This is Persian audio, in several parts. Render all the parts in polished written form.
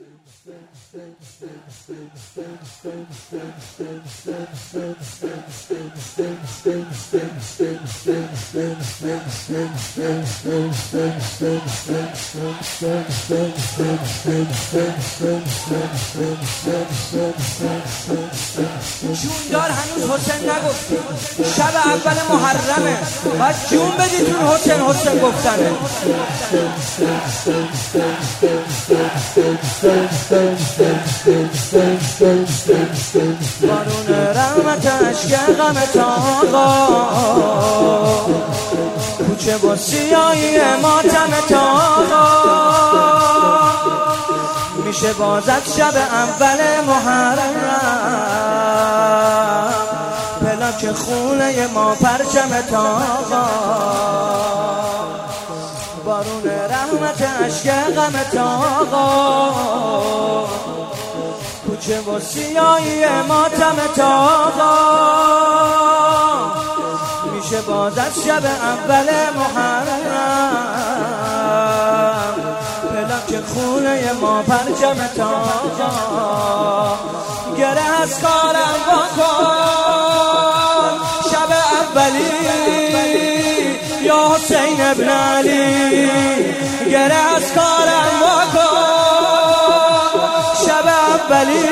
جوندار هنوز حسین نگفتی، شب اول محرمه، باید جون بدیتون حسین گفتنه. بارون رحمت اشک غمت آقا، کوچه با سیاهی ماتمت آقا، میشه بازد شب اول محرم، پلاک خونه ما پرچمت آقا، بارون رحمت اشک غمت آقا، کوچه و سیاهی ماتمت آقا، میشه بازد شب اول محرم، پلاک خونه ما پرچمت آقا، گره از کارم بکن شب اولی یا حسین ابن علی، گره از کارم بکن شب اولی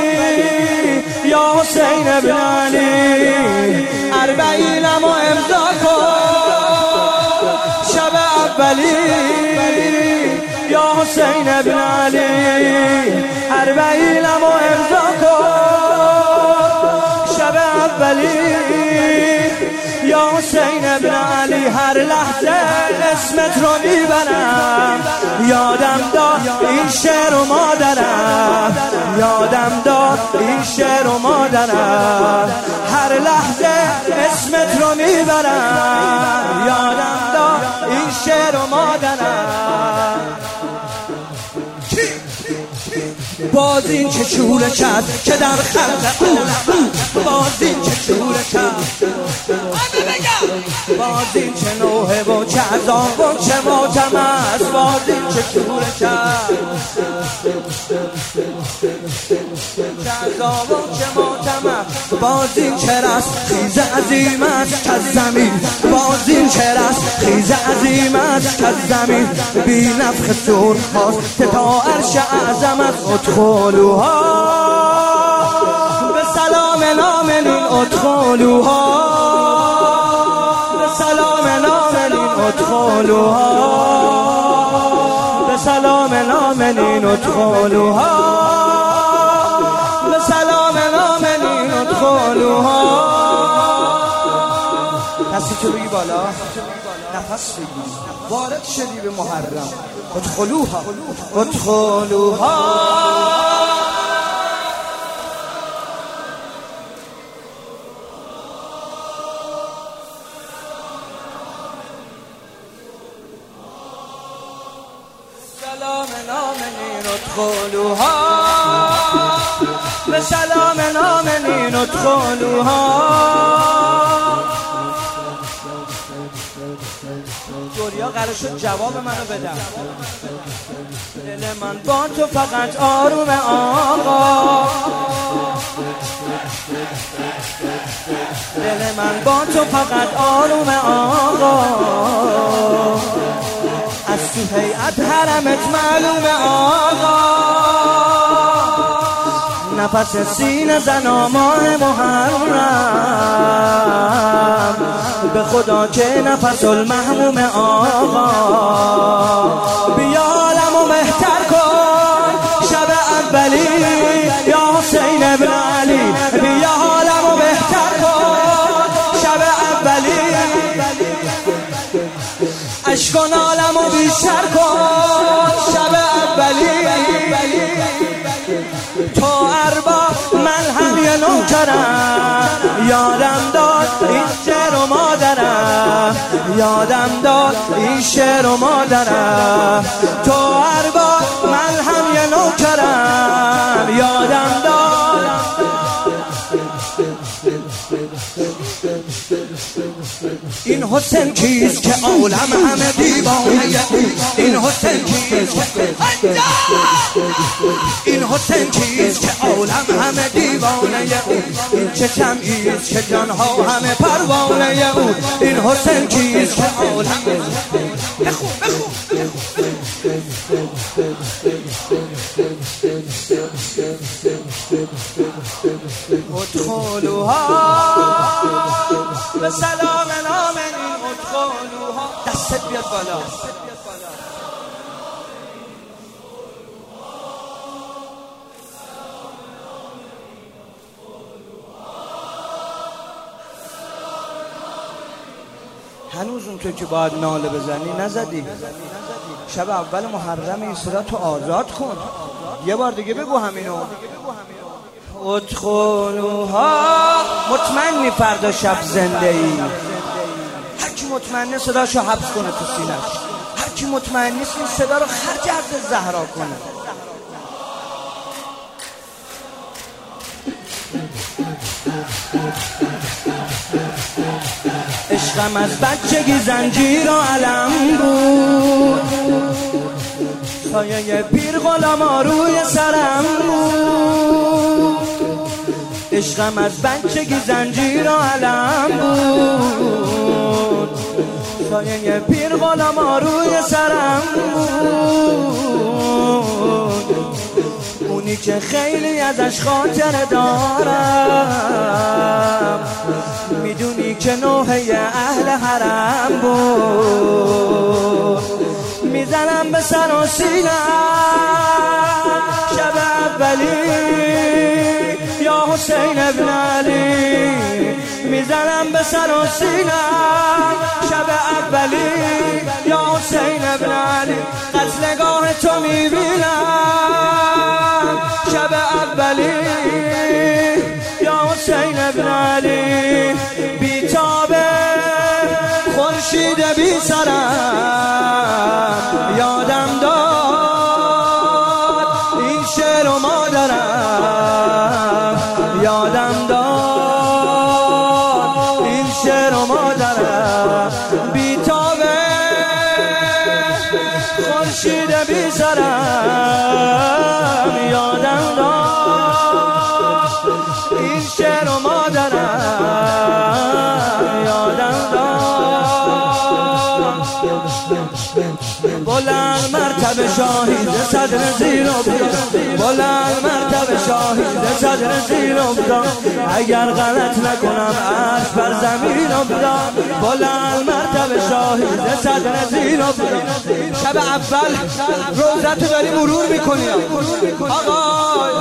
یا حسین ابن علی، اربعینم و امضا کن شب اولی یا حسین ابن علی، اربعینم و امضا کن شب اولی یا حسین ابن علی، هر لحظه اسمت رو میبرم، یادم داد این شعر و مادرم، یادم داد این شعر و مادرم، هر لحظه اسمت رو میبرم، یادم داد این شعر و مادرم. باز این که چوره کرد که در خلق او، باز این که چوره کرد، باز این که نوحه و چه عذاب و چه ماتم است، باز این که چوره کرد، چه عذاب و چه ماتم است، باز این که رست خیز عظیم است که زمین، باز این که رست خیز عظیم است که زمین، بی نفخ سور خواست که تا عرش اعظم است، ادخلوها به سلام نامنین، ادخلوها به سلام نامنین، ادخلوها به سلام نامنین، ادخلوها به سلام نامنین، ادخلوها. دستی تو بگی بالا، نفس بگی، وارد شدی به محرم، ادخلوها ادخلوها. سلام نامنین، ادخلوها به سلام نامنین، ادخلوها. دوریا قرار شد جواب منو بدم، دل من با تو فقط آروم آقا، دل من با تو فقط آروم آقا، از تو هیئت حرمت معلوم آقا، نفس سینه زنا ماه محرم، به خدا که نفس المحموم آقا، بیا عالمو مهتر کن شب اولی یا حسین ابن علی، بیا عالمو مهتر کن شب اولی، عشق و نالمو بیشتر کن شب اولی، تو ارباب من هم یه نوکرم، یادم داد این شعر و مادرم، یادم داد این شعر و مادرم، تو ارباب من هم یه نوکرم، یادم داد. این حسین کیست که عالم همه دیوانه این حسین کیست این حسین کیست که عالم همه دیوانه این چه شمعیست که جانها همه پروانه او این حسین کیست که عالم ادخلوها به سلام آمنین ادخلوها دستت بیاد بالا هنوز اون تو که باید ناله بزنی نزدی شب اول محرم این صورت رو آزاد کن یه بار دیگه بگو همینو ادخلوها مطمئنی فردا شب زنده ای هر کی مطمئنه صداشو حبس کنه تو سینه‌اش هر کی مطمئن نیست این صدا رو خرج عرض زهرا کنه عشقم از بچگی زنجیر و علم بود سایه پیر غلاما روی سرم بود عشقم از بچگی زنجیر و علم بود سایه پیر غلاما روی سرم بود اونی که خیلی ازش خاطر دارم میدونی که نوحه اهل حرم بود میزنم به سر و سینم شب اولی یا حسین ابن علی میزنم به سر و سینم شب اولی یا حسین ابن علی قتلگاه تو میبینم شب اولی یا حسین ابن علی بیتابه خورشید بی سرم یادم داد این شعر و مادرم یادم داد این شعر و مادرم بیتابه خورشید بی سرم یادم داد این شعر و مادرم یادم داد بلند مرتبه شاهید صدر زیر افتاد بلند مرتبه شاهید صدر زیر افتاد اگر غلط نکنم عرش بر زمین افتاد بلند مرتبه شاهید صدر زیر افتاد شب اول روزتو داری مرور میکنی آقای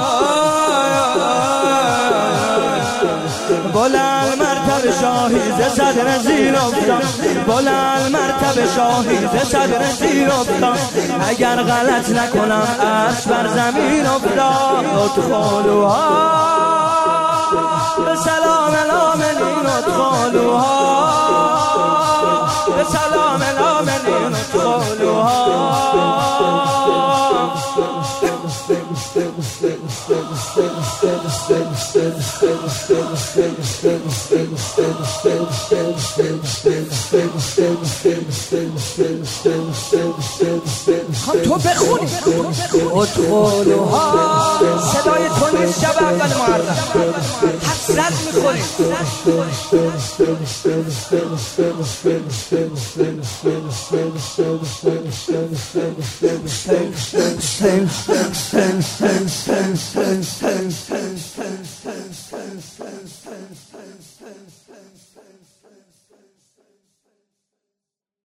بلند مرتبه شاهید صدر زیر افتاد بلند مرتبه شاهید صدر زیر افتاد اگر غلط نکنم عرش بر زمین افتاد ادخلوها به سلام آمنین ادخلوها به سلام آمنین ادخلوها تو بخونی ادخلوها صدای تو نیست شب اول محرم حسرت میخوری